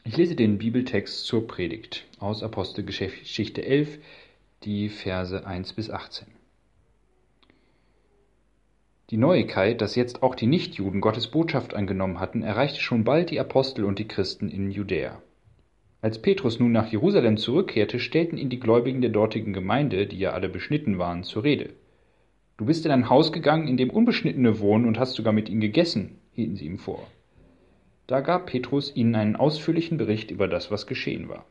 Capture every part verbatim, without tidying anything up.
Ich lese den Bibeltext zur Predigt aus Apostelgeschichte elf, die Verse eins bis achtzehn. Die Neuigkeit, dass jetzt auch die Nichtjuden Gottes Botschaft angenommen hatten, erreichte schon bald die Apostel und die Christen in Judäa. Als Petrus nun nach Jerusalem zurückkehrte, stellten ihn die Gläubigen der dortigen Gemeinde, die ja alle beschnitten waren, zur Rede. »Du bist in ein Haus gegangen, in dem Unbeschnittene wohnen, und hast sogar mit ihnen gegessen«, hielten sie ihm vor. Da gab Petrus ihnen einen ausführlichen Bericht über das, was geschehen war.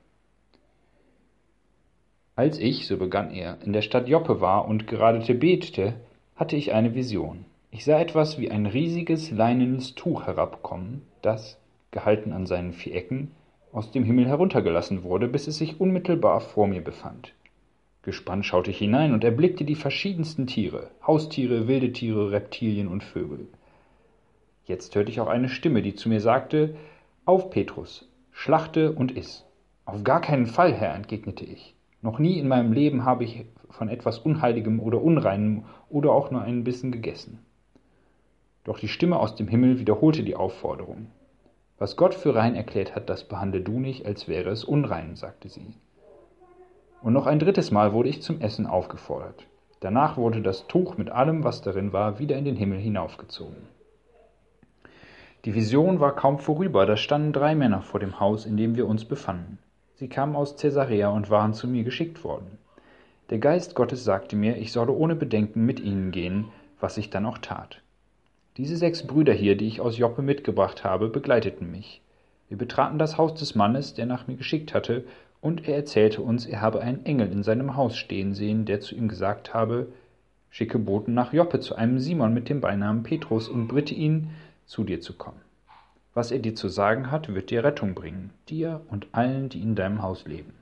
»Als ich«, so begann er, »in der Stadt Joppe war und gerade betete, hatte ich eine Vision. Ich sah etwas wie ein riesiges leinenes Tuch herabkommen, das, gehalten an seinen vier Ecken, aus dem Himmel heruntergelassen wurde, bis es sich unmittelbar vor mir befand. Gespannt schaute ich hinein und erblickte die verschiedensten Tiere, Haustiere, wilde Tiere, Reptilien und Vögel. Jetzt hörte ich auch eine Stimme, die zu mir sagte, »Auf, Petrus, schlachte und iss.« »Auf gar keinen Fall, Herr«, entgegnete ich. »Noch nie in meinem Leben habe ich von etwas Unheiligem oder Unreinem oder auch nur einen Bissen gegessen.« Doch die Stimme aus dem Himmel wiederholte die Aufforderung. »Was Gott für rein erklärt hat, das behandle du nicht, als wäre es unrein«, sagte sie. Und noch ein drittes Mal wurde ich zum Essen aufgefordert. Danach wurde das Tuch mit allem, was darin war, wieder in den Himmel hinaufgezogen. Die Vision war kaum vorüber, da standen drei Männer vor dem Haus, in dem wir uns befanden. Sie kamen aus Caesarea und waren zu mir geschickt worden. Der Geist Gottes sagte mir, ich solle ohne Bedenken mit ihnen gehen, was ich dann auch tat. Diese sechs Brüder hier, die ich aus Joppe mitgebracht habe, begleiteten mich. Wir betraten das Haus des Mannes, der nach mir geschickt hatte, und er erzählte uns, er habe einen Engel in seinem Haus stehen sehen, der zu ihm gesagt habe, schicke Boten nach Joppe zu einem Simon mit dem Beinamen Petrus und bitte ihn, zu dir zu kommen. Was er dir zu sagen hat, wird dir Rettung bringen, dir und allen, die in deinem Haus leben.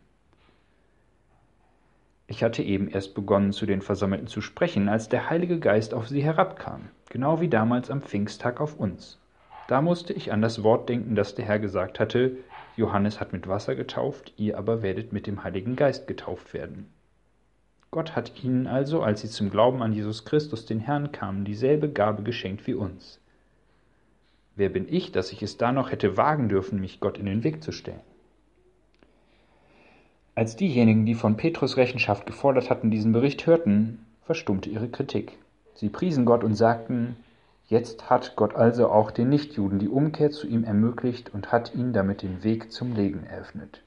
Ich hatte eben erst begonnen, zu den Versammelten zu sprechen, als der Heilige Geist auf sie herabkam, genau wie damals am Pfingsttag auf uns. Da musste ich an das Wort denken, das der Herr gesagt hatte, Johannes hat mit Wasser getauft, ihr aber werdet mit dem Heiligen Geist getauft werden. Gott hat ihnen also, als sie zum Glauben an Jesus Christus, den Herrn, kamen, dieselbe Gabe geschenkt wie uns. Wer bin ich, dass ich es da noch hätte wagen dürfen, mich Gott in den Weg zu stellen? Als diejenigen, die von Petrus Rechenschaft gefordert hatten, diesen Bericht hörten, verstummte ihre Kritik. Sie priesen Gott und sagten, jetzt hat Gott also auch den Nichtjuden die Umkehr zu ihm ermöglicht und hat ihnen damit den Weg zum Leben eröffnet.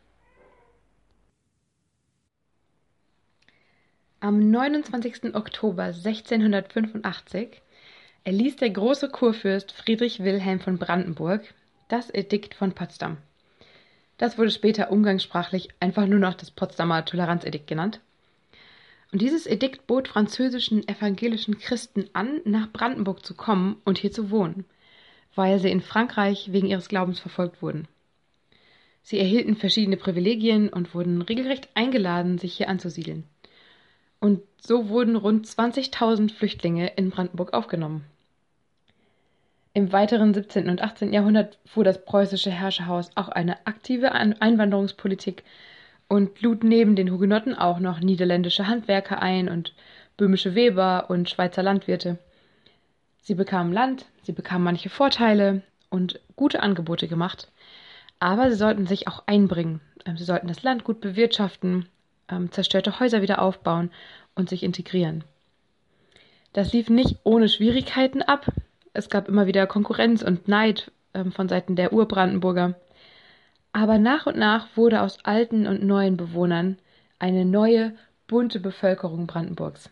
Am neunundzwanzigsten Oktober sechzehnhundertfünfundachtzig erließ der große Kurfürst Friedrich Wilhelm von Brandenburg das Edikt von Potsdam. Das wurde später umgangssprachlich einfach nur noch das Potsdamer Toleranzedikt genannt. Und dieses Edikt bot französischen evangelischen Christen an, nach Brandenburg zu kommen und hier zu wohnen, weil sie in Frankreich wegen ihres Glaubens verfolgt wurden. Sie erhielten verschiedene Privilegien und wurden regelrecht eingeladen, sich hier anzusiedeln. Und so wurden rund zwanzigtausend Flüchtlinge in Brandenburg aufgenommen. Im weiteren siebzehnten und achtzehnten Jahrhundert fuhr das preußische Herrscherhaus auch eine aktive Einwanderungspolitik und lud neben den Hugenotten auch noch niederländische Handwerker ein und böhmische Weber und Schweizer Landwirte. Sie bekamen Land, sie bekamen manche Vorteile und gute Angebote gemacht, aber sie sollten sich auch einbringen. Sie sollten das Land gut bewirtschaften, zerstörte Häuser wieder aufbauen und sich integrieren. Das lief nicht ohne Schwierigkeiten ab. Es gab immer wieder Konkurrenz und Neid ähm, von Seiten der Urbrandenburger. Aber nach und nach wurde aus alten und neuen Bewohnern eine neue, bunte Bevölkerung Brandenburgs.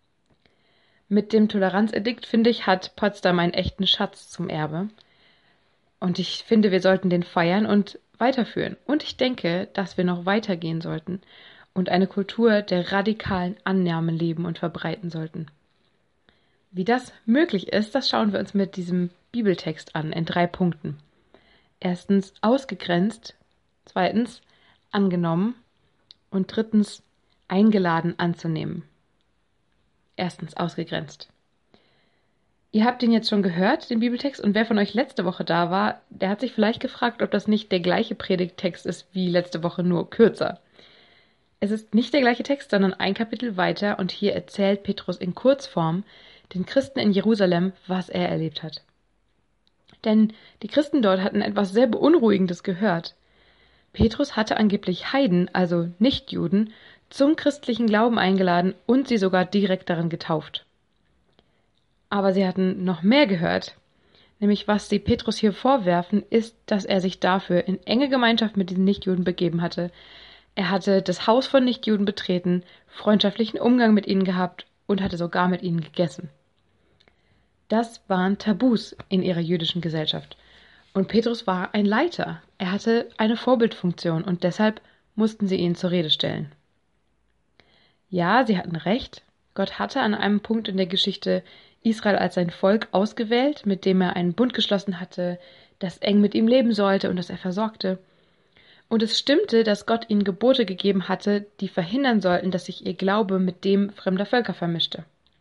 Mit dem Toleranzedikt, finde ich, hat Potsdam einen echten Schatz zum Erbe. Und ich finde, wir sollten den feiern und weiterführen. Und ich denke, dass wir noch weitergehen sollten und eine Kultur der radikalen Annahme leben und verbreiten sollten. Wie das möglich ist, das schauen wir uns mit diesem Bibeltext an, in drei Punkten. Erstens ausgegrenzt, zweitens angenommen und drittens eingeladen anzunehmen. Erstens ausgegrenzt. Ihr habt ihn jetzt schon gehört, den Bibeltext, und wer von euch letzte Woche da war, der hat sich vielleicht gefragt, ob das nicht der gleiche Predigttext ist wie letzte Woche, nur kürzer. Es ist nicht der gleiche Text, sondern ein Kapitel weiter, und hier erzählt Petrus in Kurzform den Christen in Jerusalem, was er erlebt hat. Denn die Christen dort hatten etwas sehr Beunruhigendes gehört. Petrus hatte angeblich Heiden, also Nichtjuden, zum christlichen Glauben eingeladen und sie sogar direkt darin getauft. Aber sie hatten noch mehr gehört. Nämlich was sie Petrus hier vorwerfen, ist, dass er sich dafür in enge Gemeinschaft mit diesen Nichtjuden begeben hatte. Er hatte das Haus von Nichtjuden betreten, freundschaftlichen Umgang mit ihnen gehabt und hatte sogar mit ihnen gegessen. Das waren Tabus in ihrer jüdischen Gesellschaft. Und Petrus war ein Leiter. Er hatte eine Vorbildfunktion und deshalb mussten sie ihn zur Rede stellen. Ja, sie hatten recht. Gott hatte an einem Punkt in der Geschichte Israel als sein Volk ausgewählt, mit dem er einen Bund geschlossen hatte, das eng mit ihm leben sollte und das er versorgte. Und es stimmte, dass Gott ihnen Gebote gegeben hatte, die verhindern sollten, dass sich ihr Glaube mit dem fremder Völker vermischte.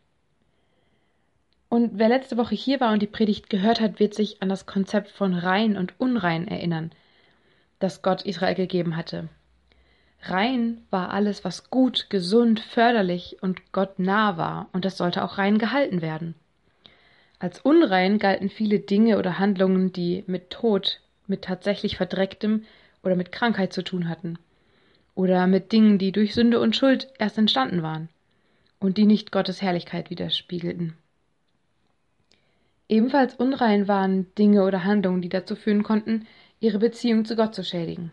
Und wer letzte Woche hier war und die Predigt gehört hat, wird sich an das Konzept von rein und unrein erinnern, das Gott Israel gegeben hatte. Rein war alles, was gut, gesund, förderlich und Gott nah war, und das sollte auch rein gehalten werden. Als unrein galten viele Dinge oder Handlungen, die mit Tod, mit tatsächlich Verdrecktem oder mit Krankheit zu tun hatten. Oder mit Dingen, die durch Sünde und Schuld erst entstanden waren und die nicht Gottes Herrlichkeit widerspiegelten. Ebenfalls unrein waren Dinge oder Handlungen, die dazu führen konnten, ihre Beziehung zu Gott zu schädigen.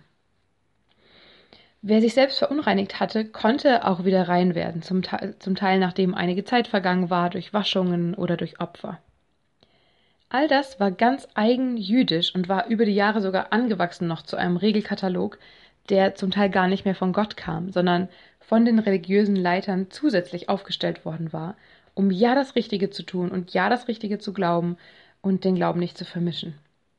Wer sich selbst verunreinigt hatte, konnte auch wieder rein werden, zum Teil, zum Teil nachdem einige Zeit vergangen war, durch Waschungen oder durch Opfer. All das war ganz eigen jüdisch und war über die Jahre sogar angewachsen noch zu einem Regelkatalog, der zum Teil gar nicht mehr von Gott kam, sondern von den religiösen Leitern zusätzlich aufgestellt worden war, um ja das Richtige zu tun und ja das Richtige zu glauben und den Glauben nicht zu vermischen.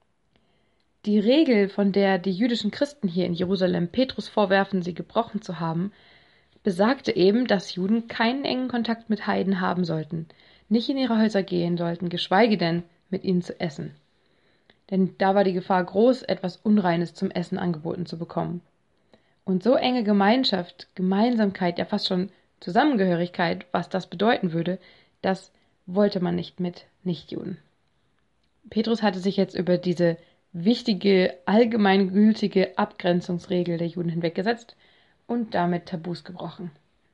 Die Regel, von der die jüdischen Christen hier in Jerusalem Petrus vorwerfen, sie gebrochen zu haben, besagte eben, dass Juden keinen engen Kontakt mit Heiden haben sollten, nicht in ihre Häuser gehen sollten, geschweige denn mit ihnen zu essen. Denn da war die Gefahr groß, etwas Unreines zum Essen angeboten zu bekommen. Und so enge Gemeinschaft, Gemeinsamkeit, ja fast schon Zusammengehörigkeit, was das bedeuten würde, das wollte man nicht mit Nichtjuden. Petrus hatte sich jetzt über diese wichtige, allgemeingültige Abgrenzungsregel der Juden hinweggesetzt und damit Tabus gebrochen.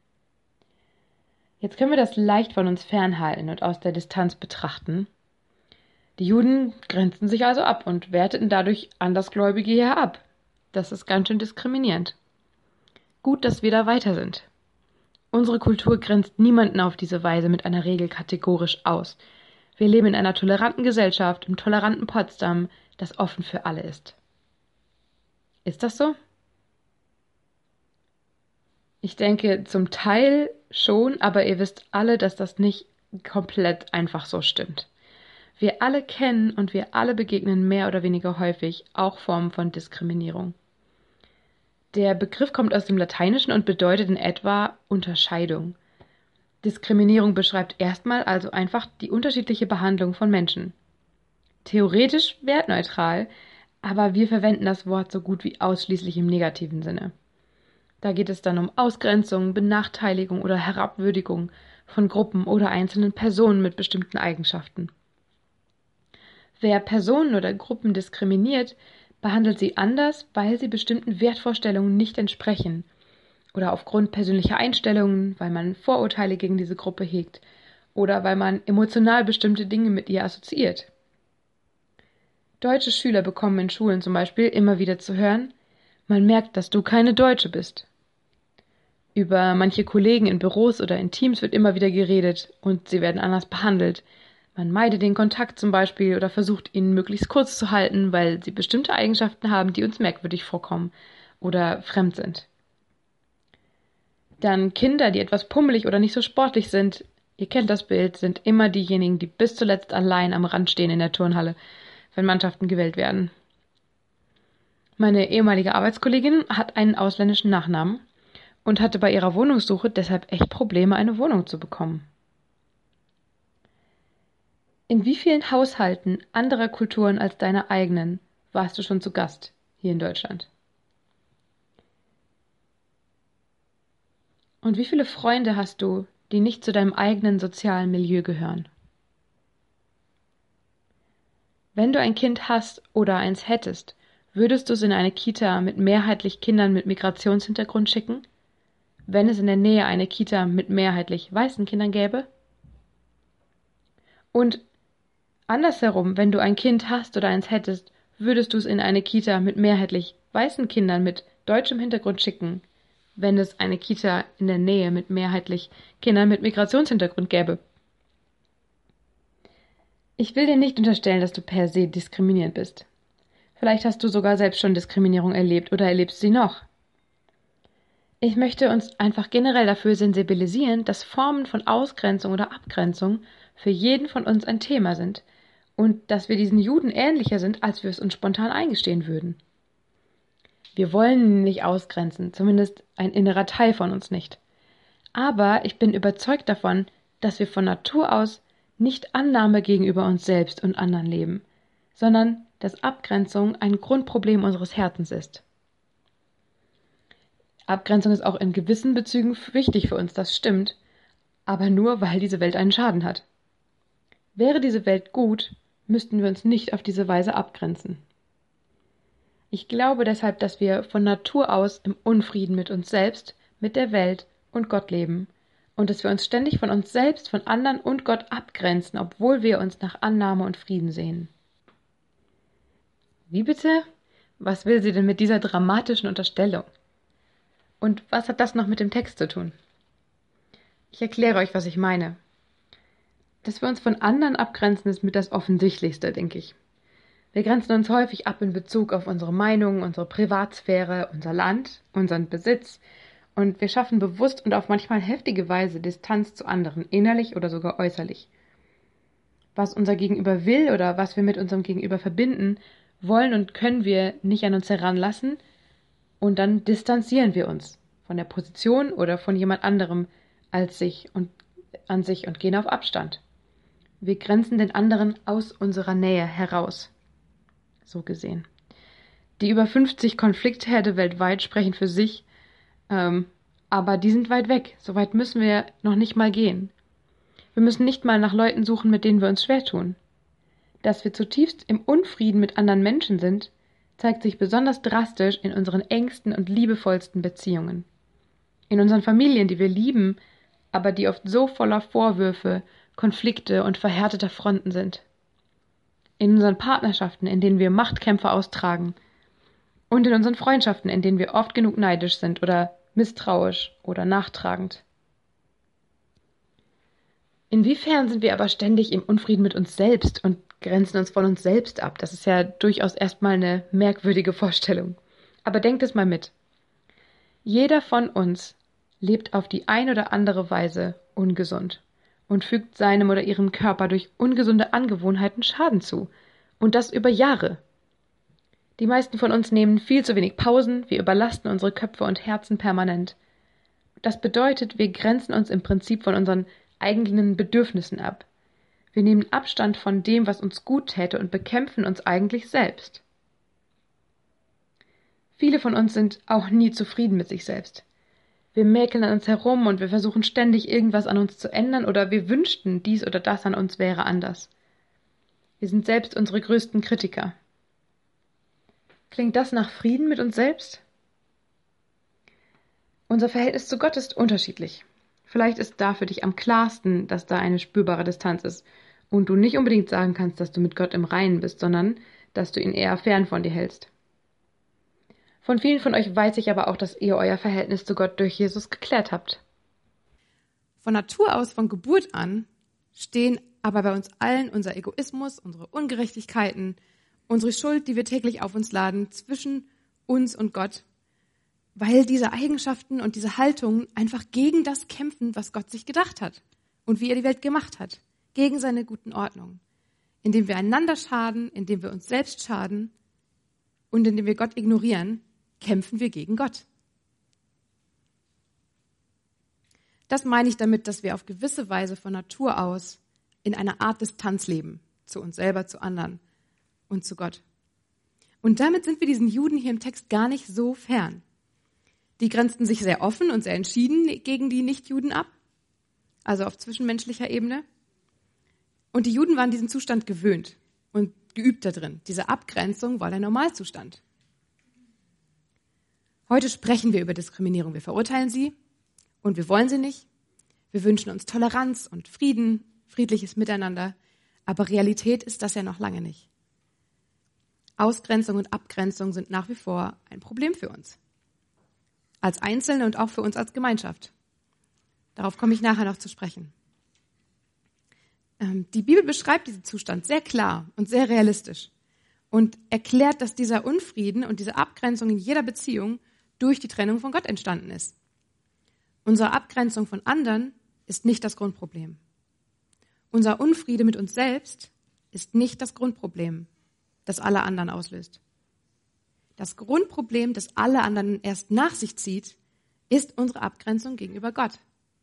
Jetzt können wir das leicht von uns fernhalten und aus der Distanz betrachten. Die Juden grenzten sich also ab und werteten dadurch Andersgläubige hier ab. Das ist ganz schön diskriminierend. Gut, dass wir da weiter sind. Unsere Kultur grenzt niemanden auf diese Weise mit einer Regel kategorisch aus. Wir leben in einer toleranten Gesellschaft, im toleranten Potsdam, das offen für alle ist. Ist das so? Ich denke, zum Teil schon, aber ihr wisst alle, dass das nicht komplett einfach so stimmt. Wir alle kennen und wir alle begegnen mehr oder weniger häufig auch Formen von Diskriminierung. Der Begriff kommt aus dem Lateinischen und bedeutet in etwa Unterscheidung. Diskriminierung beschreibt erstmal also einfach die unterschiedliche Behandlung von Menschen. Theoretisch wertneutral, aber wir verwenden das Wort so gut wie ausschließlich im negativen Sinne. Da geht es dann um Ausgrenzung, Benachteiligung oder Herabwürdigung von Gruppen oder einzelnen Personen mit bestimmten Eigenschaften. Wer Personen oder Gruppen diskriminiert, behandelt sie anders, weil sie bestimmten Wertvorstellungen nicht entsprechen oder aufgrund persönlicher Einstellungen, weil man Vorurteile gegen diese Gruppe hegt oder weil man emotional bestimmte Dinge mit ihr assoziiert. Deutsche Schüler bekommen in Schulen zum Beispiel immer wieder zu hören, man merkt, dass du keine Deutsche bist. Über manche Kollegen in Büros oder in Teams wird immer wieder geredet und sie werden anders behandelt. Man meidet den Kontakt zum Beispiel oder versucht, ihn möglichst kurz zu halten, weil sie bestimmte Eigenschaften haben, die uns merkwürdig vorkommen oder fremd sind. Dann Kinder, die etwas pummelig oder nicht so sportlich sind, ihr kennt das Bild, sind immer diejenigen, die bis zuletzt allein am Rand stehen in der Turnhalle, wenn Mannschaften gewählt werden. Meine ehemalige Arbeitskollegin hat einen ausländischen Nachnamen und hatte bei ihrer Wohnungssuche deshalb echt Probleme, eine Wohnung zu bekommen. In wie vielen Haushalten anderer Kulturen als deiner eigenen warst du schon zu Gast hier in Deutschland? Und wie viele Freunde hast du, die nicht zu deinem eigenen sozialen Milieu gehören? Wenn du ein Kind hast oder eins hättest, würdest du es in eine Kita mit mehrheitlich Kindern mit Migrationshintergrund schicken, wenn es in der Nähe eine Kita mit mehrheitlich weißen Kindern gäbe? Und andersherum, wenn du ein Kind hast oder eins hättest, würdest du es in eine Kita mit mehrheitlich weißen Kindern mit deutschem Hintergrund schicken, wenn es eine Kita in der Nähe mit mehrheitlich Kindern mit Migrationshintergrund gäbe? Ich will dir nicht unterstellen, dass du per se diskriminierend bist. Vielleicht hast du sogar selbst schon Diskriminierung erlebt oder erlebst sie noch. Ich möchte uns einfach generell dafür sensibilisieren, dass Formen von Ausgrenzung oder Abgrenzung für jeden von uns ein Thema sind und dass wir diesen Juden ähnlicher sind, als wir es uns spontan eingestehen würden. Wir wollen ihn nicht ausgrenzen, zumindest ein innerer Teil von uns nicht. Aber ich bin überzeugt davon, dass wir von Natur aus nicht Annahme gegenüber uns selbst und anderen leben, sondern dass Abgrenzung ein Grundproblem unseres Herzens ist. Abgrenzung ist auch in gewissen Bezügen wichtig für uns, das stimmt, aber nur, weil diese Welt einen Schaden hat. Wäre diese Welt gut, müssten wir uns nicht auf diese Weise abgrenzen. Ich glaube deshalb, dass wir von Natur aus im Unfrieden mit uns selbst, mit der Welt und Gott leben und dass wir uns ständig von uns selbst, von anderen und Gott abgrenzen, obwohl wir uns nach Annahme und Frieden sehen. Wie bitte? Was will sie denn mit dieser dramatischen Unterstellung? Und was hat das noch mit dem Text zu tun? Ich erkläre euch, was ich meine. Dass wir uns von anderen abgrenzen, ist mit das Offensichtlichste, denke ich. Wir grenzen uns häufig ab in Bezug auf unsere Meinung, unsere Privatsphäre, unser Land, unseren Besitz und wir schaffen bewusst und auf manchmal heftige Weise Distanz zu anderen, innerlich oder sogar äußerlich. Was unser Gegenüber will oder was wir mit unserem Gegenüber verbinden, wollen und können wir nicht an uns heranlassen und dann distanzieren wir uns von der Position oder von jemand anderem als sich und an sich und gehen auf Abstand. Wir grenzen den anderen aus unserer Nähe heraus. So gesehen. Die über fünfzig Konfliktherde weltweit sprechen für sich, ähm, aber die sind weit weg. So weit müssen wir noch nicht mal gehen. Wir müssen nicht mal nach Leuten suchen, mit denen wir uns schwer tun. Dass wir zutiefst im Unfrieden mit anderen Menschen sind, zeigt sich besonders drastisch in unseren engsten und liebevollsten Beziehungen. In unseren Familien, die wir lieben, aber die oft so voller Vorwürfe, Konflikte und verhärteter Fronten sind. In unseren Partnerschaften, in denen wir Machtkämpfe austragen. Und in unseren Freundschaften, in denen wir oft genug neidisch sind oder misstrauisch oder nachtragend. Inwiefern sind wir aber ständig im Unfrieden mit uns selbst und grenzen uns von uns selbst ab? Das ist ja durchaus erstmal eine merkwürdige Vorstellung. Aber denkt es mal mit. Jeder von uns lebt auf die ein oder andere Weise ungesund und fügt seinem oder ihrem Körper durch ungesunde Angewohnheiten Schaden zu. Und das über Jahre. Die meisten von uns nehmen viel zu wenig Pausen, wir überlasten unsere Köpfe und Herzen permanent. Das bedeutet, wir grenzen uns im Prinzip von unseren eigenen Bedürfnissen ab. Wir nehmen Abstand von dem, was uns gut täte und bekämpfen uns eigentlich selbst. Viele von uns sind auch nie zufrieden mit sich selbst. Wir mäkeln an uns herum und wir versuchen ständig irgendwas an uns zu ändern oder wir wünschten, dies oder das an uns wäre anders. Wir sind selbst unsere größten Kritiker. Klingt das nach Frieden mit uns selbst? Unser Verhältnis zu Gott ist unterschiedlich. Vielleicht ist da für dich am klarsten, dass da eine spürbare Distanz ist und du nicht unbedingt sagen kannst, dass du mit Gott im Reinen bist, sondern dass du ihn eher fern von dir hältst. Von vielen von euch weiß ich aber auch, dass ihr euer Verhältnis zu Gott durch Jesus geklärt habt. Von Natur aus, von Geburt an, stehen aber bei uns allen unser Egoismus, unsere Ungerechtigkeiten, unsere Schuld, die wir täglich auf uns laden, zwischen uns und Gott, weil diese Eigenschaften und diese Haltungen einfach gegen das kämpfen, was Gott sich gedacht hat und wie er die Welt gemacht hat, gegen seine guten Ordnungen, indem wir einander schaden, indem wir uns selbst schaden und indem wir Gott ignorieren, kämpfen wir gegen Gott. Das meine ich damit, dass wir auf gewisse Weise von Natur aus in einer Art Distanz leben, zu uns selber, zu anderen und zu Gott. Und damit sind wir diesen Juden hier im Text gar nicht so fern. Die grenzten sich sehr offen und sehr entschieden gegen die Nichtjuden ab, also auf zwischenmenschlicher Ebene. Und die Juden waren diesen Zustand gewöhnt und geübt da drin. Diese Abgrenzung war der Normalzustand. Heute sprechen wir über Diskriminierung. Wir verurteilen sie und wir wollen sie nicht. Wir wünschen uns Toleranz und Frieden, friedliches Miteinander. Aber Realität ist das ja noch lange nicht. Ausgrenzung und Abgrenzung sind nach wie vor ein Problem für uns. Als Einzelne und auch für uns als Gemeinschaft. Darauf komme ich nachher noch zu sprechen. Ähm, die Bibel beschreibt diesen Zustand sehr klar und sehr realistisch und erklärt, dass dieser Unfrieden und diese Abgrenzung in jeder Beziehung durch die Trennung von Gott entstanden ist. Unsere Abgrenzung von anderen ist nicht das Grundproblem. Unser Unfriede mit uns selbst ist nicht das Grundproblem, das alle anderen auslöst. Das Grundproblem, das alle anderen erst nach sich zieht, ist unsere Abgrenzung gegenüber Gott.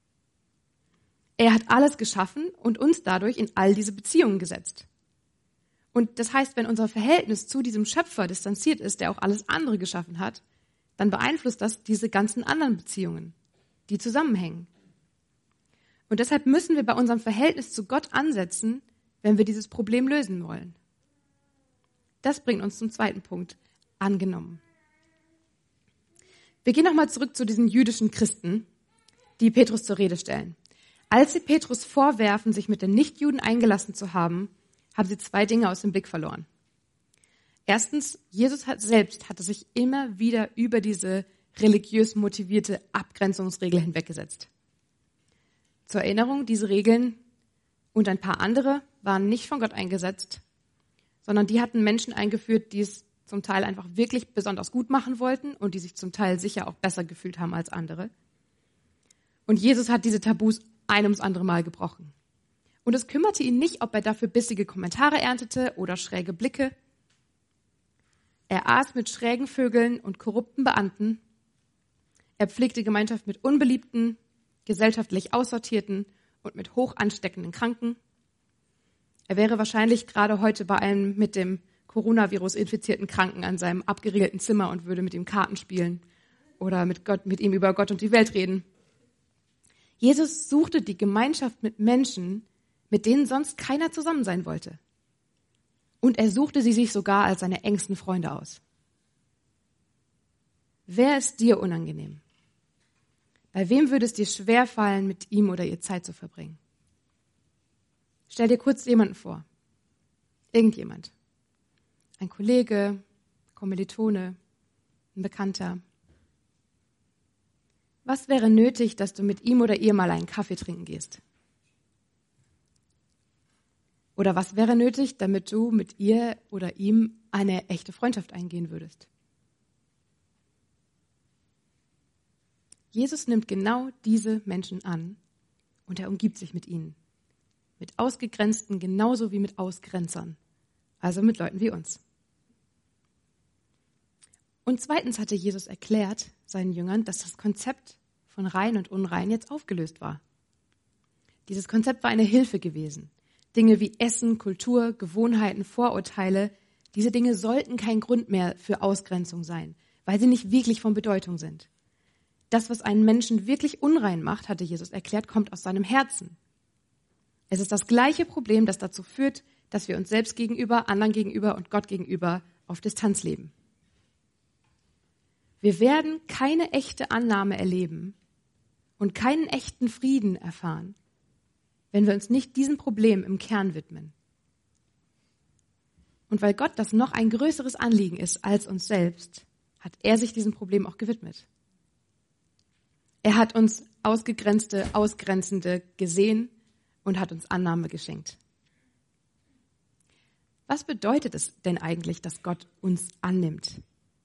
Er hat alles geschaffen und uns dadurch in all diese Beziehungen gesetzt. Und das heißt, wenn unser Verhältnis zu diesem Schöpfer distanziert ist, der auch alles andere geschaffen hat, dann beeinflusst das diese ganzen anderen Beziehungen, die zusammenhängen. Und deshalb müssen wir bei unserem Verhältnis zu Gott ansetzen, wenn wir dieses Problem lösen wollen. Das bringt uns zum zweiten Punkt, angenommen. Wir gehen nochmal zurück zu diesen jüdischen Christen, die Petrus zur Rede stellen. Als sie Petrus vorwerfen, sich mit den Nichtjuden eingelassen zu haben, haben sie zwei Dinge aus dem Blick verloren. Erstens, Jesus hat selbst hatte sich immer wieder über diese religiös motivierte Abgrenzungsregel hinweggesetzt. Zur Erinnerung, diese Regeln und ein paar andere waren nicht von Gott eingesetzt, sondern die hatten Menschen eingeführt, die es zum Teil einfach wirklich besonders gut machen wollten und die sich zum Teil sicher auch besser gefühlt haben als andere. Und Jesus hat diese Tabus ein ums andere Mal gebrochen. Und es kümmerte ihn nicht, ob er dafür bissige Kommentare erntete oder schräge Blicke. Er aß mit schrägen Vögeln und korrupten Beamten. Er pflegte Gemeinschaft mit unbeliebten, gesellschaftlich aussortierten und mit hoch ansteckenden Kranken. Er wäre wahrscheinlich gerade heute bei einem mit dem Coronavirus infizierten Kranken an seinem abgeriegelten Zimmer und würde mit ihm Karten spielen oder mit Gott, mit ihm über Gott und die Welt reden. Jesus suchte die Gemeinschaft mit Menschen, mit denen sonst keiner zusammen sein wollte. Und er suchte sie sich sogar als seine engsten Freunde aus. Wer ist dir unangenehm? Bei wem würde es dir schwerfallen, mit ihm oder ihr Zeit zu verbringen? Stell dir kurz jemanden vor. Irgendjemand. Ein Kollege, Kommilitone, ein Bekannter. Was wäre nötig, dass du mit ihm oder ihr mal einen Kaffee trinken gehst? Oder was wäre nötig, damit du mit ihr oder ihm eine echte Freundschaft eingehen würdest? Jesus nimmt genau diese Menschen an und er umgibt sich mit ihnen. Mit Ausgegrenzten genauso wie mit Ausgrenzern. Also mit Leuten wie uns. Und zweitens hatte Jesus erklärt seinen Jüngern, dass das Konzept von rein und unrein jetzt aufgelöst war. Dieses Konzept war eine Hilfe gewesen. Dinge wie Essen, Kultur, Gewohnheiten, Vorurteile, diese Dinge sollten kein Grund mehr für Ausgrenzung sein, weil sie nicht wirklich von Bedeutung sind. Das, was einen Menschen wirklich unrein macht, hatte Jesus erklärt, kommt aus seinem Herzen. Es ist das gleiche Problem, das dazu führt, dass wir uns selbst gegenüber, anderen gegenüber und Gott gegenüber auf Distanz leben. Wir werden keine echte Annahme erleben und keinen echten Frieden erfahren, wenn wir uns nicht diesem Problem im Kern widmen. Und weil Gott das noch ein größeres Anliegen ist als uns selbst, hat er sich diesem Problem auch gewidmet. Er hat uns Ausgegrenzte, Ausgrenzende gesehen und hat uns Annahme geschenkt. Was bedeutet es denn eigentlich, dass Gott uns annimmt?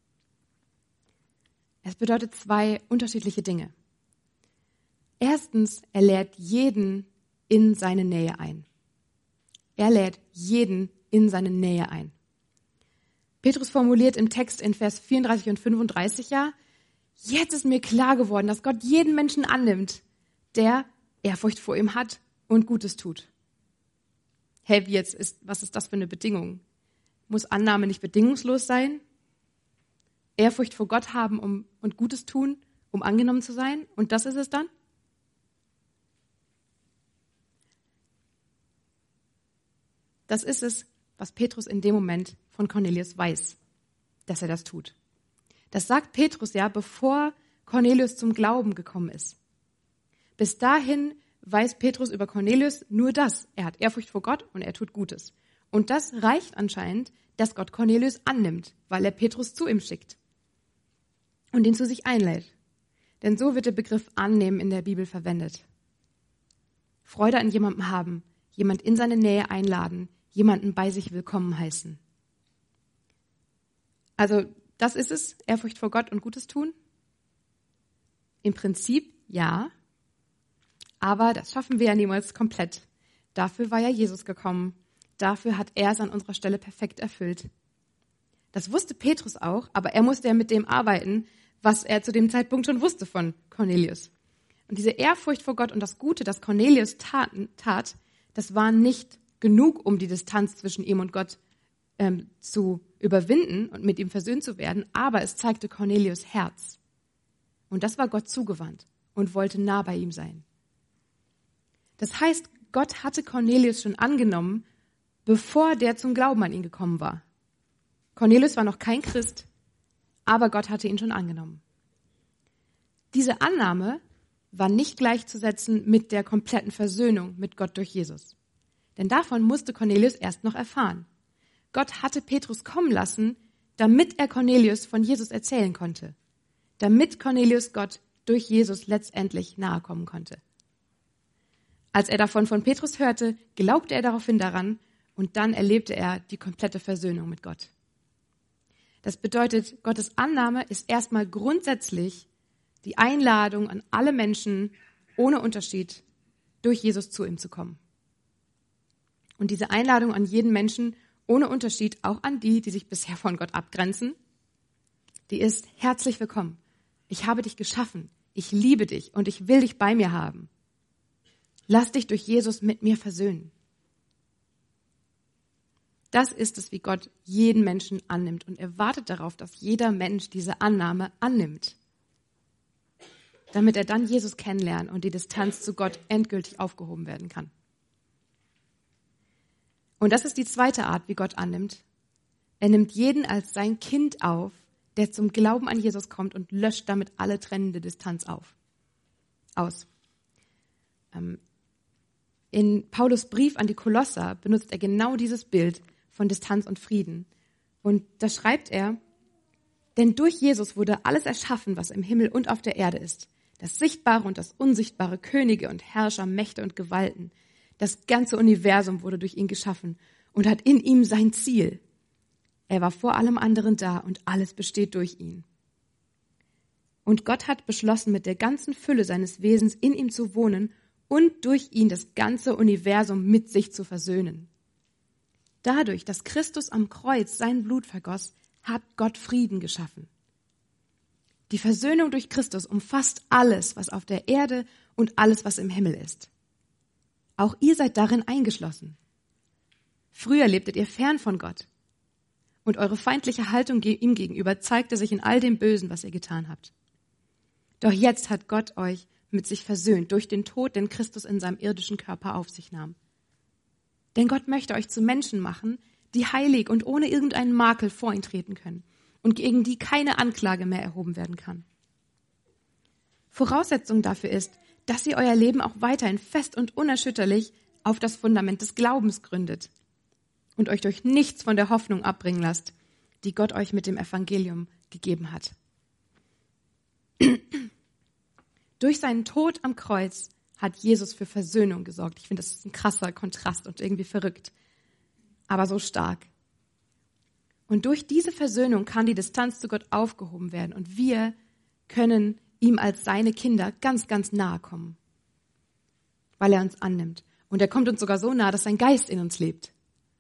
Es bedeutet zwei unterschiedliche Dinge. Erstens, er lädt jeden in seine Nähe ein. Er lädt jeden in seine Nähe ein. Petrus formuliert im Text in Vers vierunddreißig und fünfunddreißig ja, jetzt ist mir klar geworden, dass Gott jeden Menschen annimmt, der Ehrfurcht vor ihm hat und Gutes tut. Hey, wie jetzt ist, was ist das für eine Bedingung? Muss Annahme nicht bedingungslos sein? Ehrfurcht vor Gott haben um, und Gutes tun, um angenommen zu sein? Und das ist es dann? Das ist es, was Petrus in dem Moment von Cornelius weiß, dass er das tut. Das sagt Petrus ja, bevor Cornelius zum Glauben gekommen ist. Bis dahin weiß Petrus über Cornelius nur das. Er hat Ehrfurcht vor Gott und er tut Gutes. Und das reicht anscheinend, dass Gott Cornelius annimmt, weil er Petrus zu ihm schickt und ihn zu sich einlädt. Denn so wird der Begriff annehmen in der Bibel verwendet. Freude an jemandem haben, jemand in seine Nähe einladen, jemanden bei sich willkommen heißen. Also das ist es, Ehrfurcht vor Gott und Gutes tun? Im Prinzip ja, aber das schaffen wir ja niemals komplett. Dafür war ja Jesus gekommen. Dafür hat er es an unserer Stelle perfekt erfüllt. Das wusste Petrus auch, aber er musste ja mit dem arbeiten, was er zu dem Zeitpunkt schon wusste von Cornelius. Und diese Ehrfurcht vor Gott und das Gute, das Cornelius taten, tat, das war nicht genug, um die Distanz zwischen ihm und Gott ähm, zu überwinden und mit ihm versöhnt zu werden, aber es zeigte Cornelius Herz. Und das war Gott zugewandt und wollte nah bei ihm sein. Das heißt, Gott hatte Cornelius schon angenommen, bevor der zum Glauben an ihn gekommen war. Cornelius war noch kein Christ, aber Gott hatte ihn schon angenommen. Diese Annahme war nicht gleichzusetzen mit der kompletten Versöhnung mit Gott durch Jesus. Denn davon musste Cornelius erst noch erfahren. Gott hatte Petrus kommen lassen, damit er Cornelius von Jesus erzählen konnte. Damit Cornelius Gott durch Jesus letztendlich nahe kommen konnte. Als er davon von Petrus hörte, glaubte er daraufhin daran und dann erlebte er die komplette Versöhnung mit Gott. Das bedeutet, Gottes Annahme ist erstmal grundsätzlich die Einladung an alle Menschen ohne Unterschied, durch Jesus zu ihm zu kommen. Und diese Einladung an jeden Menschen ohne Unterschied, auch an die, die sich bisher von Gott abgrenzen, die ist herzlich willkommen. Ich habe dich geschaffen, ich liebe dich und ich will dich bei mir haben. Lass dich durch Jesus mit mir versöhnen. Das ist es, wie Gott jeden Menschen annimmt und er wartet darauf, dass jeder Mensch diese Annahme annimmt, damit er dann Jesus kennenlernt und die Distanz zu Gott endgültig aufgehoben werden kann. Und das ist die zweite Art, wie Gott annimmt. Er nimmt jeden als sein Kind auf, der zum Glauben an Jesus kommt und löscht damit alle trennende Distanz auf, aus. Ähm, in Paulus Brief an die Kolosser benutzt er genau dieses Bild von Distanz und Frieden. Und da schreibt er, denn durch Jesus wurde alles erschaffen, was im Himmel und auf der Erde ist. Das Sichtbare und das Unsichtbare, Könige und Herrscher, Mächte und Gewalten. Das ganze Universum wurde durch ihn geschaffen und hat in ihm sein Ziel. Er war vor allem anderen da und alles besteht durch ihn. Und Gott hat beschlossen, mit der ganzen Fülle seines Wesens in ihm zu wohnen und durch ihn das ganze Universum mit sich zu versöhnen. Dadurch, dass Christus am Kreuz sein Blut vergoss, hat Gott Frieden geschaffen. Die Versöhnung durch Christus umfasst alles, was auf der Erde und alles, was im Himmel ist. Auch ihr seid darin eingeschlossen. Früher lebtet ihr fern von Gott. Und eure feindliche Haltung ihm gegenüber zeigte sich in all dem Bösen, was ihr getan habt. Doch jetzt hat Gott euch mit sich versöhnt durch den Tod, den Christus in seinem irdischen Körper auf sich nahm. Denn Gott möchte euch zu Menschen machen, die heilig und ohne irgendeinen Makel vor ihn treten können und gegen die keine Anklage mehr erhoben werden kann. Voraussetzung dafür ist, dass ihr euer Leben auch weiterhin fest und unerschütterlich auf das Fundament des Glaubens gründet und euch durch nichts von der Hoffnung abbringen lasst, die Gott euch mit dem Evangelium gegeben hat. Durch seinen Tod am Kreuz hat Jesus für Versöhnung gesorgt. Ich finde, das ist ein krasser Kontrast und irgendwie verrückt, aber so stark. Und durch diese Versöhnung kann die Distanz zu Gott aufgehoben werden und wir können ihm als seine Kinder ganz, ganz nahe kommen, weil er uns annimmt. Und er kommt uns sogar so nah, dass sein Geist in uns lebt.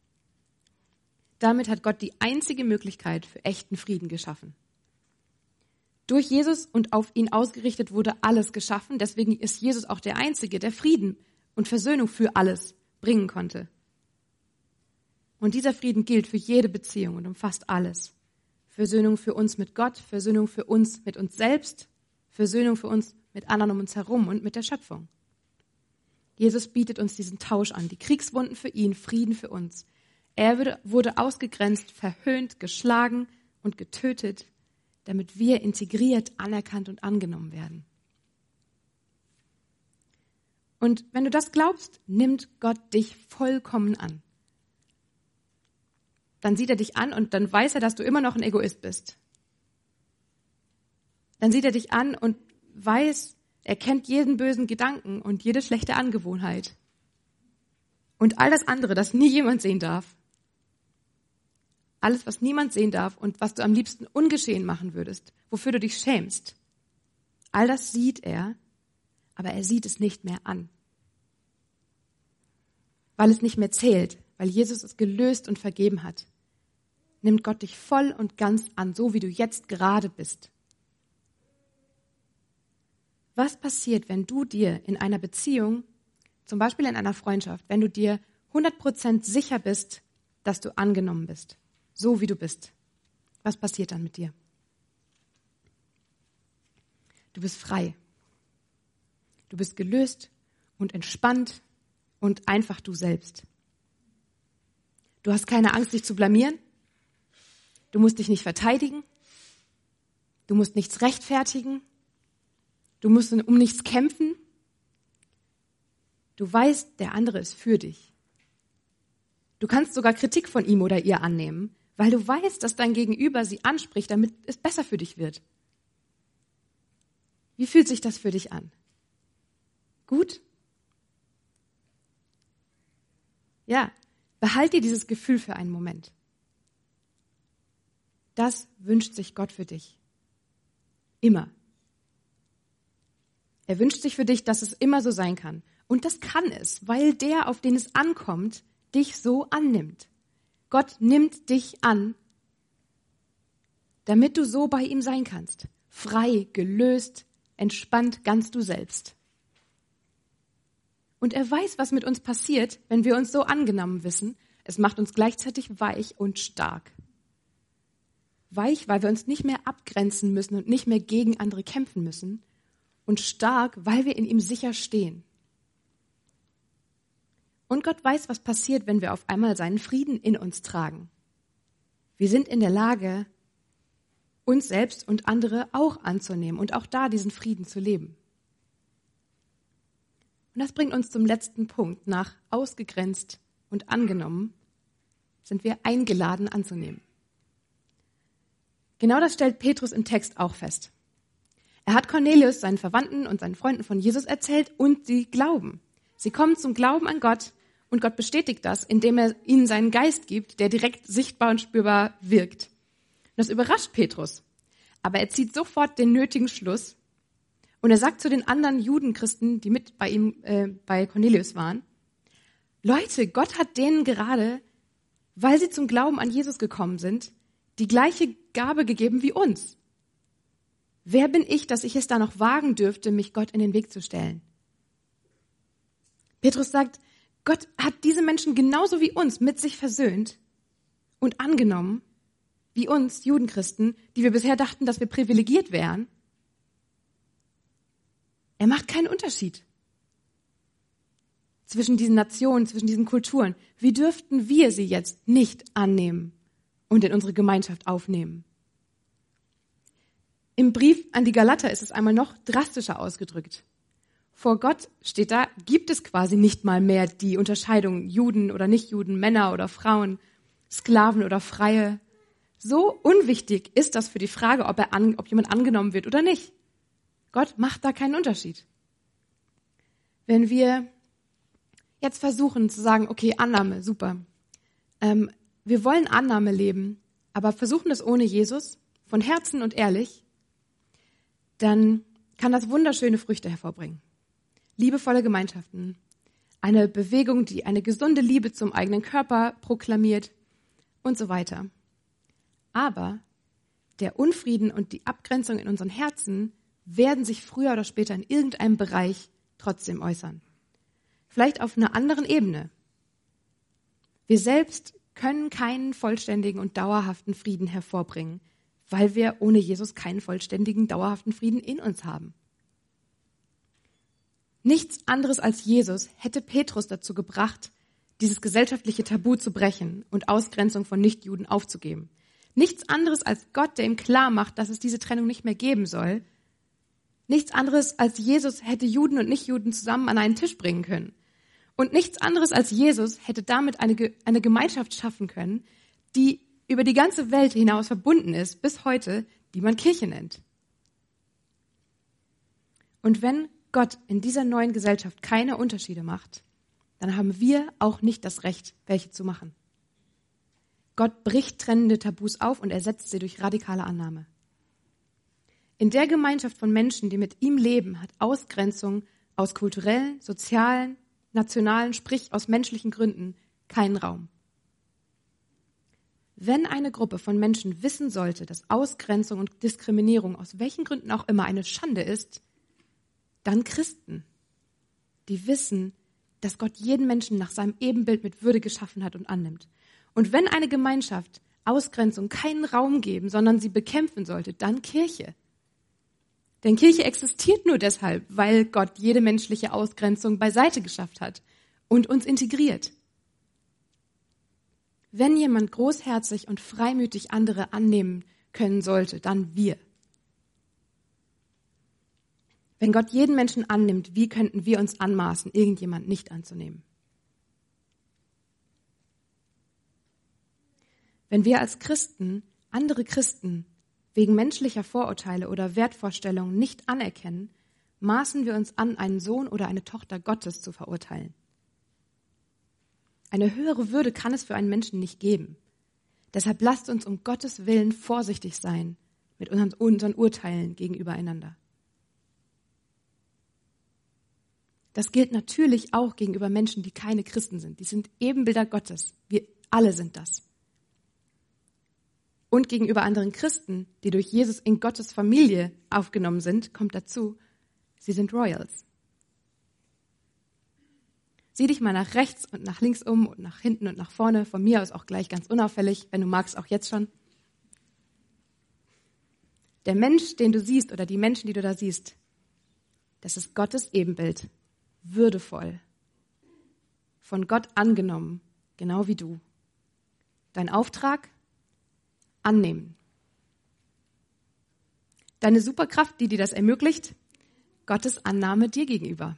Damit hat Gott die einzige Möglichkeit für echten Frieden geschaffen. Durch Jesus und auf ihn ausgerichtet wurde alles geschaffen. Deswegen ist Jesus auch der Einzige, der Frieden und Versöhnung für alles bringen konnte. Und dieser Frieden gilt für jede Beziehung und umfasst alles. Versöhnung für uns mit Gott, Versöhnung für uns mit uns selbst, Versöhnung für uns mit anderen um uns herum und mit der Schöpfung. Jesus bietet uns diesen Tausch an, die Kriegswunden für ihn, Frieden für uns. Er wurde ausgegrenzt, verhöhnt, geschlagen und getötet, damit wir integriert, anerkannt und angenommen werden. Und wenn du das glaubst, nimmt Gott dich vollkommen an. Dann sieht er dich an und dann weiß er, dass du immer noch ein Egoist bist. Dann sieht er dich an und weiß, er kennt jeden bösen Gedanken und jede schlechte Angewohnheit. Und all das andere, das nie jemand sehen darf. Alles, was niemand sehen darf und was du am liebsten ungeschehen machen würdest, wofür du dich schämst. All das sieht er, aber er sieht es nicht mehr an. Weil es nicht mehr zählt, weil Jesus es gelöst und vergeben hat, nimmt Gott dich voll und ganz an, so wie du jetzt gerade bist. Was passiert, wenn du dir in einer Beziehung, zum Beispiel in einer Freundschaft, wenn du dir hundert Prozent sicher bist, dass du angenommen bist, so wie du bist? Was passiert dann mit dir? Du bist frei. Du bist gelöst und entspannt und einfach du selbst. Du hast keine Angst, dich zu blamieren. Du musst dich nicht verteidigen. Du musst nichts rechtfertigen. Du musst um nichts kämpfen. Du weißt, der andere ist für dich. Du kannst sogar Kritik von ihm oder ihr annehmen, weil du weißt, dass dein Gegenüber sie anspricht, damit es besser für dich wird. Wie fühlt sich das für dich an? Gut? Ja, behalt dir dieses Gefühl für einen Moment. Das wünscht sich Gott für dich. Immer. Er wünscht sich für dich, dass es immer so sein kann. Und das kann es, weil der, auf den es ankommt, dich so annimmt. Gott nimmt dich an, damit du so bei ihm sein kannst. Frei, gelöst, entspannt, ganz du selbst. Und er weiß, was mit uns passiert, wenn wir uns so angenommen wissen. Es macht uns gleichzeitig weich und stark. Weich, weil wir uns nicht mehr abgrenzen müssen und nicht mehr gegen andere kämpfen müssen. Und stark, weil wir in ihm sicher stehen. Und Gott weiß, was passiert, wenn wir auf einmal seinen Frieden in uns tragen. Wir sind in der Lage, uns selbst und andere auch anzunehmen und auch da diesen Frieden zu leben. Und das bringt uns zum letzten Punkt. Nach ausgegrenzt und angenommen sind wir eingeladen anzunehmen. Genau das stellt Petrus im Text auch fest. Er hat Cornelius, seinen Verwandten und seinen Freunden von Jesus erzählt und sie glauben. Sie kommen zum Glauben an Gott und Gott bestätigt das, indem er ihnen seinen Geist gibt, der direkt sichtbar und spürbar wirkt. Und das überrascht Petrus. Aber er zieht sofort den nötigen Schluss und er sagt zu den anderen Judenchristen, die mit bei ihm, äh, bei Cornelius waren, Leute, Gott hat denen gerade, weil sie zum Glauben an Jesus gekommen sind, die gleiche Gabe gegeben wie uns. Wer bin ich, dass ich es da noch wagen dürfte, mich Gott in den Weg zu stellen? Petrus sagt, Gott hat diese Menschen genauso wie uns mit sich versöhnt und angenommen, wie uns Judenchristen, die wir bisher dachten, dass wir privilegiert wären. Er macht keinen Unterschied zwischen diesen Nationen, zwischen diesen Kulturen. Wie dürften wir sie jetzt nicht annehmen und in unsere Gemeinschaft aufnehmen? Im Brief an die Galater ist es einmal noch drastischer ausgedrückt. Vor Gott steht da, gibt es quasi nicht mal mehr die Unterscheidung Juden oder Nichtjuden, Männer oder Frauen, Sklaven oder Freie. So unwichtig ist das für die Frage, ob, er an, ob jemand angenommen wird oder nicht. Gott macht da keinen Unterschied. Wenn wir jetzt versuchen zu sagen, okay, Annahme, super. Ähm, wir wollen Annahme leben, aber versuchen es ohne Jesus, von Herzen und ehrlich, dann kann das wunderschöne Früchte hervorbringen. Liebevolle Gemeinschaften, eine Bewegung, die eine gesunde Liebe zum eigenen Körper proklamiert und so weiter. Aber der Unfrieden und die Abgrenzung in unseren Herzen werden sich früher oder später in irgendeinem Bereich trotzdem äußern. Vielleicht auf einer anderen Ebene. Wir selbst können keinen vollständigen und dauerhaften Frieden hervorbringen, weil wir ohne Jesus keinen vollständigen, dauerhaften Frieden in uns haben. Nichts anderes als Jesus hätte Petrus dazu gebracht, dieses gesellschaftliche Tabu zu brechen und Ausgrenzung von Nichtjuden aufzugeben. Nichts anderes als Gott, der ihm klar macht, dass es diese Trennung nicht mehr geben soll. Nichts anderes als Jesus hätte Juden und Nichtjuden zusammen an einen Tisch bringen können. Und nichts anderes als Jesus hätte damit eine, eine Gemeinschaft schaffen können, die über die ganze Welt hinaus verbunden ist, bis heute, die man Kirche nennt. Und wenn Gott in dieser neuen Gesellschaft keine Unterschiede macht, dann haben wir auch nicht das Recht, welche zu machen. Gott bricht trennende Tabus auf und ersetzt sie durch radikale Annahme. In der Gemeinschaft von Menschen, die mit ihm leben, hat Ausgrenzung aus kulturellen, sozialen, nationalen, sprich aus menschlichen Gründen, keinen Raum. Wenn eine Gruppe von Menschen wissen sollte, dass Ausgrenzung und Diskriminierung aus welchen Gründen auch immer eine Schande ist, dann Christen, die wissen, dass Gott jeden Menschen nach seinem Ebenbild mit Würde geschaffen hat und annimmt. Und wenn eine Gemeinschaft Ausgrenzung keinen Raum geben, sondern sie bekämpfen sollte, dann Kirche. Denn Kirche existiert nur deshalb, weil Gott jede menschliche Ausgrenzung beiseite geschafft hat und uns integriert. Wenn jemand großherzig und freimütig andere annehmen können sollte, dann wir. Wenn Gott jeden Menschen annimmt, wie könnten wir uns anmaßen, irgendjemand nicht anzunehmen? Wenn wir als Christen andere Christen wegen menschlicher Vorurteile oder Wertvorstellungen nicht anerkennen, maßen wir uns an, einen Sohn oder eine Tochter Gottes zu verurteilen. Eine höhere Würde kann es für einen Menschen nicht geben. Deshalb lasst uns um Gottes Willen vorsichtig sein mit unseren, unseren Urteilen gegenüber einander. Das gilt natürlich auch gegenüber Menschen, die keine Christen sind. Die sind Ebenbilder Gottes. Wir alle sind das. Und gegenüber anderen Christen, die durch Jesus in Gottes Familie aufgenommen sind, kommt dazu, sie sind Royals. Sieh dich mal nach rechts und nach links um und nach hinten und nach vorne, von mir aus auch gleich ganz unauffällig, wenn du magst, auch jetzt schon. Der Mensch, den du siehst oder die Menschen, die du da siehst, das ist Gottes Ebenbild, würdevoll, von Gott angenommen, genau wie du. Dein Auftrag? Annehmen. Deine Superkraft, die dir das ermöglicht, Gottes Annahme dir gegenüber.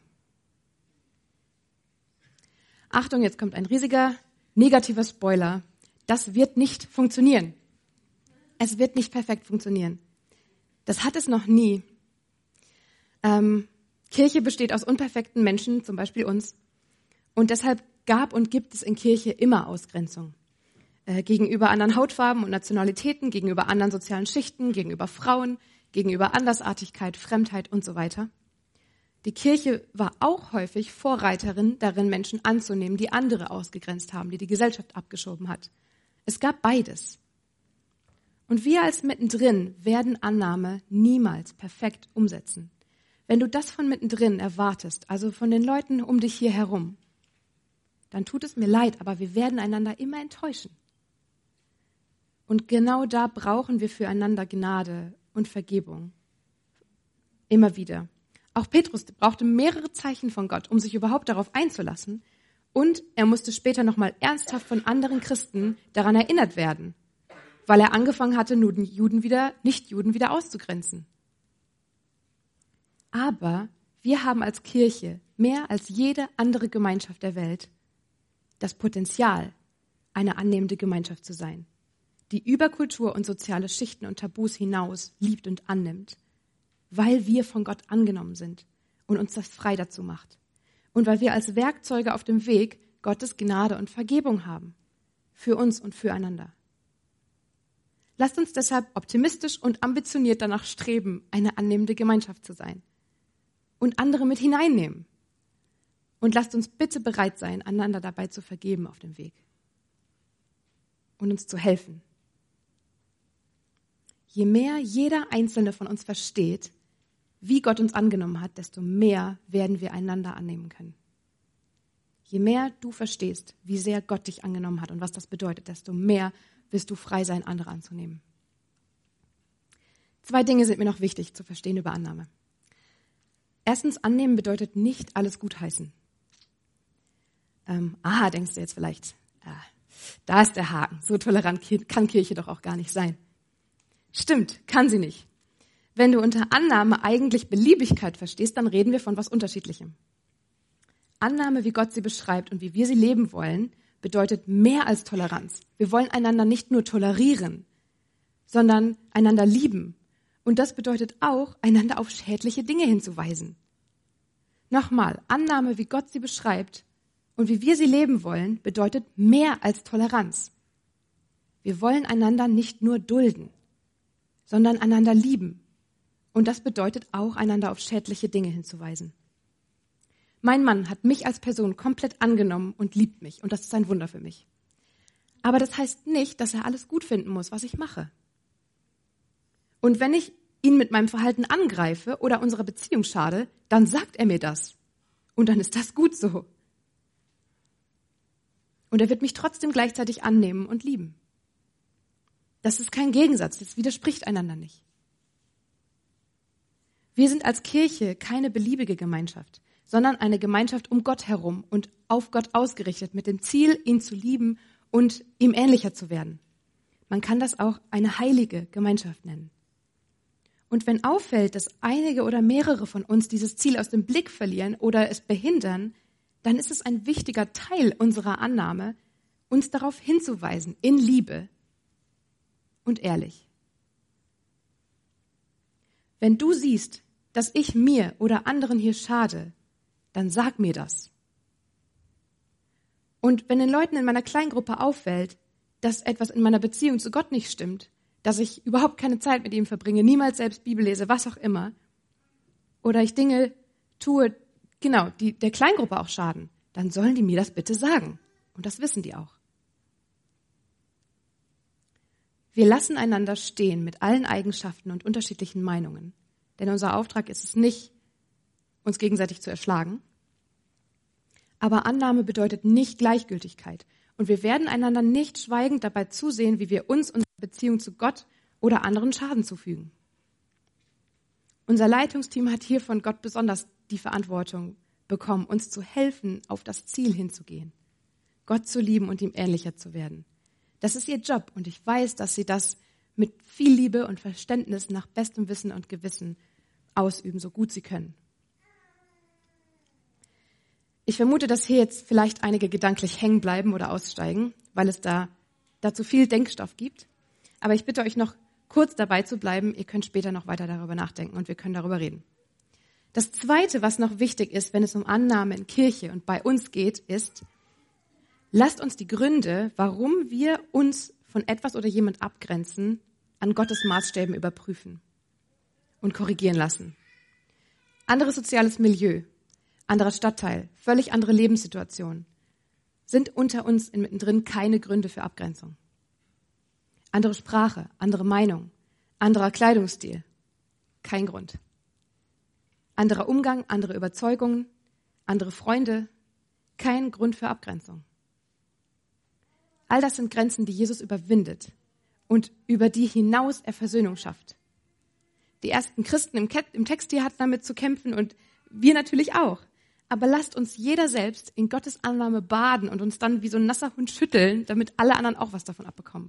Achtung, jetzt kommt ein riesiger negativer Spoiler. Das wird nicht funktionieren. Es wird nicht perfekt funktionieren. Das hat es noch nie. Ähm, Kirche besteht aus unperfekten Menschen, zum Beispiel uns. Und deshalb gab und gibt es in Kirche immer Ausgrenzung. Gegenüber anderen Hautfarben und Nationalitäten, gegenüber anderen sozialen Schichten, gegenüber Frauen, gegenüber Andersartigkeit, Fremdheit und so weiter. Die Kirche war auch häufig Vorreiterin darin, Menschen anzunehmen, die andere ausgegrenzt haben, die die Gesellschaft abgeschoben hat. Es gab beides. Und wir als mittendrin werden Annahme niemals perfekt umsetzen. Wenn du das von mittendrin erwartest, also von den Leuten um dich hier herum, dann tut es mir leid, aber wir werden einander immer enttäuschen. Und genau da brauchen wir füreinander Gnade und Vergebung. Immer wieder. Auch Petrus brauchte mehrere Zeichen von Gott, um sich überhaupt darauf einzulassen. Und er musste später nochmal ernsthaft von anderen Christen daran erinnert werden, weil er angefangen hatte, Juden wieder, Nichtjuden wieder auszugrenzen. Aber wir haben als Kirche mehr als jede andere Gemeinschaft der Welt das Potenzial, eine annehmende Gemeinschaft zu sein, die über Kultur und soziale Schichten und Tabus hinaus liebt und annimmt, weil wir von Gott angenommen sind und uns das frei dazu macht. Und weil wir als Werkzeuge auf dem Weg Gottes Gnade und Vergebung haben, für uns und füreinander. Lasst uns deshalb optimistisch und ambitioniert danach streben, eine annehmende Gemeinschaft zu sein und andere mit hineinnehmen. Und lasst uns bitte bereit sein, einander dabei zu vergeben auf dem Weg und uns zu helfen. Je mehr jeder Einzelne von uns versteht, wie Gott uns angenommen hat, desto mehr werden wir einander annehmen können. Je mehr du verstehst, wie sehr Gott dich angenommen hat und was das bedeutet, desto mehr wirst du frei sein, andere anzunehmen. Zwei Dinge sind mir noch wichtig zu verstehen über Annahme. Erstens, annehmen bedeutet nicht alles gutheißen. Ähm, aha, denkst du jetzt vielleicht. Äh, Da ist der Haken. So tolerant kann Kirche doch auch gar nicht sein. Stimmt, kann sie nicht. Wenn du unter Annahme eigentlich Beliebigkeit verstehst, dann reden wir von was Unterschiedlichem. Annahme, wie Gott sie beschreibt und wie wir sie leben wollen, bedeutet mehr als Toleranz. Wir wollen einander nicht nur tolerieren, sondern einander lieben. Und das bedeutet auch, einander auf schädliche Dinge hinzuweisen. Nochmal, Annahme, wie Gott sie beschreibt und wie wir sie leben wollen, bedeutet mehr als Toleranz. Wir wollen einander nicht nur dulden, sondern einander lieben. Und das bedeutet auch, einander auf schädliche Dinge hinzuweisen. Mein Mann hat mich als Person komplett angenommen und liebt mich. Und das ist ein Wunder für mich. Aber das heißt nicht, dass er alles gut finden muss, was ich mache. Und wenn ich ihn mit meinem Verhalten angreife oder unserer Beziehung schade, dann sagt er mir das. Und dann ist das gut so. Und er wird mich trotzdem gleichzeitig annehmen und lieben. Das ist kein Gegensatz, das widerspricht einander nicht. Wir sind als Kirche keine beliebige Gemeinschaft, sondern eine Gemeinschaft um Gott herum und auf Gott ausgerichtet, mit dem Ziel, ihn zu lieben und ihm ähnlicher zu werden. Man kann das auch eine heilige Gemeinschaft nennen. Und wenn auffällt, dass einige oder mehrere von uns dieses Ziel aus dem Blick verlieren oder es behindern, dann ist es ein wichtiger Teil unserer Annahme, uns darauf hinzuweisen, in Liebe und ehrlich. Wenn du siehst, dass ich mir oder anderen hier schade, dann sag mir das. Und wenn den Leuten in meiner Kleingruppe auffällt, dass etwas in meiner Beziehung zu Gott nicht stimmt, dass ich überhaupt keine Zeit mit ihm verbringe, niemals selbst Bibel lese, was auch immer, oder ich Dinge tue, genau, die der Kleingruppe auch schaden, dann sollen die mir das bitte sagen. Und das wissen die auch. Wir lassen einander stehen mit allen Eigenschaften und unterschiedlichen Meinungen. Denn unser Auftrag ist es nicht, uns gegenseitig zu erschlagen. Aber Annahme bedeutet nicht Gleichgültigkeit. Und wir werden einander nicht schweigend dabei zusehen, wie wir uns unsere Beziehung zu Gott oder anderen Schaden zufügen. Unser Leitungsteam hat hier von Gott besonders die Verantwortung bekommen, uns zu helfen, auf das Ziel hinzugehen. Gott zu lieben und ihm ähnlicher zu werden. Das ist ihr Job und ich weiß, dass sie das mit viel Liebe und Verständnis nach bestem Wissen und Gewissen ausüben, so gut sie können. Ich vermute, dass hier jetzt vielleicht einige gedanklich hängen bleiben oder aussteigen, weil es da dazu viel Denkstoff gibt. Aber ich bitte euch noch kurz dabei zu bleiben. Ihr könnt später noch weiter darüber nachdenken und wir können darüber reden. Das Zweite, was noch wichtig ist, wenn es um Annahme in Kirche und bei uns geht, ist, lasst uns die Gründe, warum wir uns von etwas oder jemand abgrenzen, an Gottes Maßstäben überprüfen und korrigieren lassen. Anderes soziales Milieu, anderer Stadtteil, völlig andere Lebenssituation sind unter uns mittendrin keine Gründe für Abgrenzung. Andere Sprache, andere Meinung, anderer Kleidungsstil, kein Grund. Anderer Umgang, andere Überzeugungen, andere Freunde, kein Grund für Abgrenzung. All das sind Grenzen, die Jesus überwindet und über die hinaus er Versöhnung schafft. Die ersten Christen im, Ke- im Text hier hatten damit zu kämpfen und wir natürlich auch. Aber lasst uns jeder selbst in Gottes Annahme baden und uns dann wie so ein nasser Hund schütteln, damit alle anderen auch was davon abbekommen.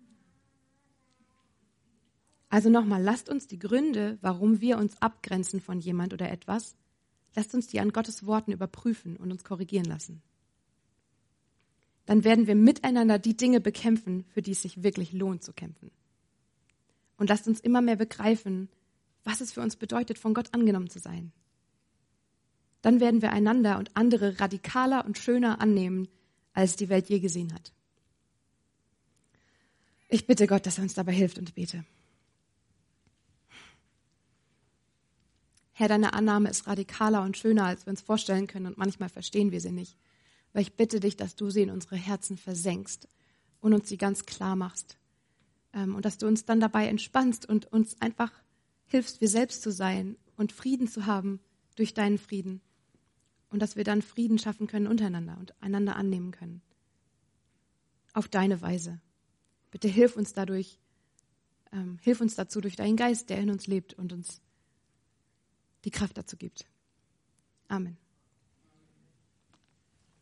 Also nochmal, lasst uns die Gründe, warum wir uns abgrenzen von jemand oder etwas, lasst uns die an Gottes Worten überprüfen und uns korrigieren lassen. Dann werden wir miteinander die Dinge bekämpfen, für die es sich wirklich lohnt zu kämpfen. Und lasst uns immer mehr begreifen, was es für uns bedeutet, von Gott angenommen zu sein. Dann werden wir einander und andere radikaler und schöner annehmen, als die Welt je gesehen hat. Ich bitte Gott, dass er uns dabei hilft und bete. Herr, deine Annahme ist radikaler und schöner, als wir uns vorstellen können und manchmal verstehen wir sie nicht. Aber ich bitte dich, dass du sie in unsere Herzen versenkst und uns sie ganz klar machst. Und dass du uns dann dabei entspannst und uns einfach hilfst, wir selbst zu sein und Frieden zu haben durch deinen Frieden. Und dass wir dann Frieden schaffen können untereinander und einander annehmen können. Auf deine Weise. Bitte hilf uns dadurch, ähm, hilf uns dazu durch deinen Geist, der in uns lebt und uns die Kraft dazu gibt. Amen.